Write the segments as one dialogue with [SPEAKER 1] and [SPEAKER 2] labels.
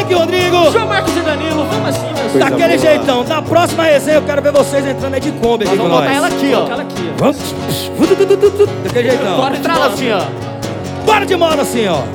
[SPEAKER 1] Mike e Rodrigo.
[SPEAKER 2] João Marcos e Danilo, vamos assim, meus filhos.
[SPEAKER 1] Daquele jeitão. Na próxima resenha eu quero ver vocês entrando aí de Kombi aqui com
[SPEAKER 2] Vamos botar
[SPEAKER 1] nós.
[SPEAKER 2] ela aqui, ó. Ela aqui, ó.
[SPEAKER 1] Daquele jeitão.
[SPEAKER 2] Bora entrar ela assim, ó.
[SPEAKER 1] Bora de moda assim, ó.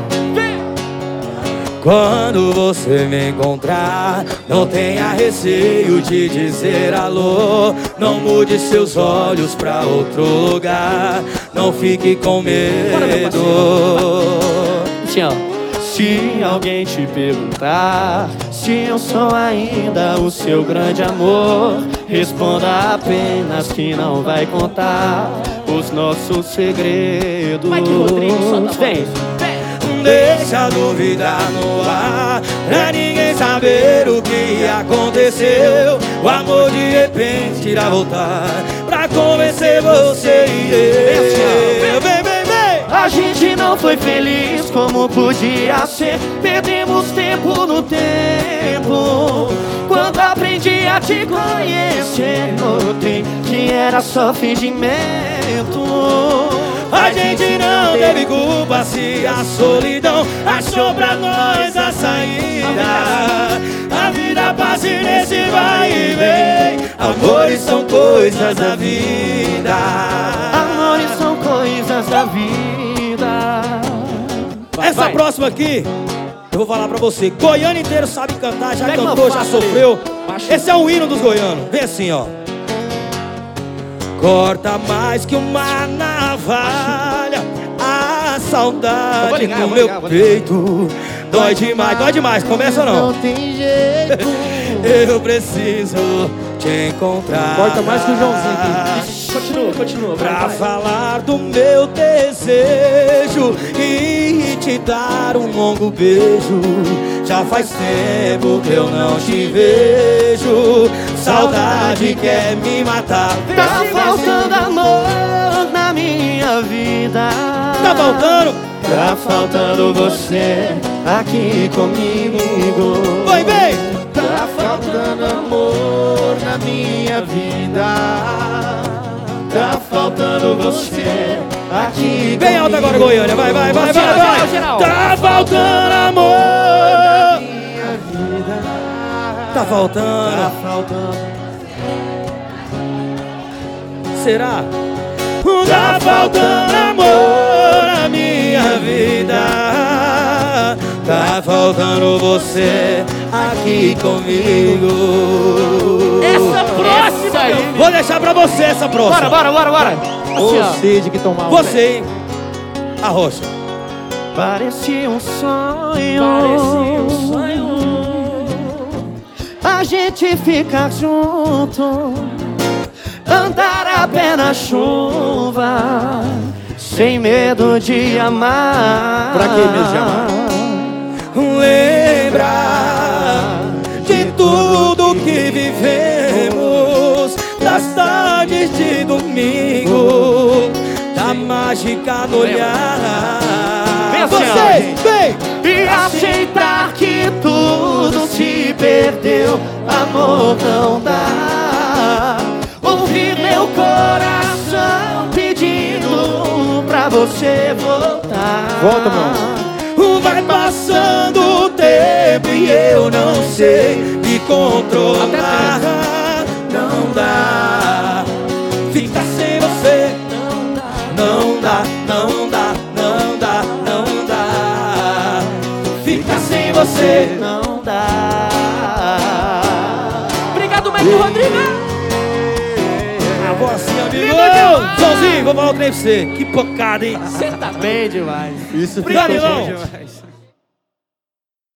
[SPEAKER 1] Quando você me encontrar, não tenha receio de dizer alô. Não mude seus olhos pra outro lugar. Não fique com medo.
[SPEAKER 2] Assim, ó. Se alguém te perguntar se eu sou ainda o seu grande amor, responda apenas que não vai contar os nossos segredos. Mike Rodrigues, solta a voz.
[SPEAKER 1] Deixa a dúvida no ar, pra ninguém saber o que aconteceu. O amor de repente irá voltar pra convencer você e eu. Vem, vem, vem!
[SPEAKER 2] A gente não foi feliz como podia ser. Perdemos tempo no tempo. Quando aprendi a te conhecer, notei que era só fingimento.
[SPEAKER 1] A gente não teve culpa se a solidão achou pra nós a saída. A vida passa nesse vai e vem. Amores são coisas da vida.
[SPEAKER 2] Amores são coisas da vida.
[SPEAKER 1] Essa próxima aqui, eu vou falar pra você. Goiano inteiro sabe cantar, já
[SPEAKER 2] Pega
[SPEAKER 1] cantou, já sofreu.
[SPEAKER 2] Baixa.
[SPEAKER 1] Esse é o hino dos goianos. Vem assim, ó. Corta mais que uma navalha a saudade no meu peito. Dói demais, começa ou não?
[SPEAKER 2] Não tem jeito.
[SPEAKER 1] Eu preciso te encontrar.
[SPEAKER 3] Corta mais que o Joãozinho aqui.
[SPEAKER 2] Continua.
[SPEAKER 1] Pra falar do meu desejo e te dar um longo beijo. Já faz tempo que eu não te vejo. Saudade quer me matar.
[SPEAKER 2] Tá faltando amor na minha vida.
[SPEAKER 1] Tá faltando?
[SPEAKER 2] Tá faltando você aqui comigo.
[SPEAKER 1] Vai, vem!
[SPEAKER 2] Tá faltando amor na minha vida. Tá faltando você aqui
[SPEAKER 1] Bem alto agora, Goiânia. Vai.
[SPEAKER 2] Geral.
[SPEAKER 1] Tá faltando amor
[SPEAKER 2] na minha vida.
[SPEAKER 1] Tá faltando.
[SPEAKER 2] Tá faltando.
[SPEAKER 1] Será? Tá faltando amor na minha vida. Tá faltando você aqui comigo.
[SPEAKER 2] Essa próxima aí.
[SPEAKER 1] Vou deixar pra você essa próxima.
[SPEAKER 2] Bora. Assim, ó.
[SPEAKER 3] Ô, sede que tomar.
[SPEAKER 1] Você, hein? A Rocha.
[SPEAKER 2] Parecia um sonho. A gente fica junto, andar a pé na chuva, sem medo de amar.
[SPEAKER 3] Pra que medo de amar?
[SPEAKER 1] Lembra de tudo que vivemos, das tardes de domingo, da mágica no olhar. Vocês, vem!
[SPEAKER 2] E aceitar que tudo se perdeu, amor não dá. Ouvir meu coração pedindo pra você voltar.
[SPEAKER 3] Volta, meu.
[SPEAKER 1] Vai passando o tempo e eu não sei me controlar. Não dá, ficar sem você. Não dá. Ficar sem você
[SPEAKER 2] Não dá. Obrigado, Mike Rodrigues.
[SPEAKER 1] Ah, vou assim, amigo. Joãozinho, vou falar o trem pra você. Que pancada, hein?
[SPEAKER 2] Você tá bem demais.
[SPEAKER 3] Isso
[SPEAKER 1] Obrigado,
[SPEAKER 3] ficou
[SPEAKER 1] irmão.
[SPEAKER 3] bom demais.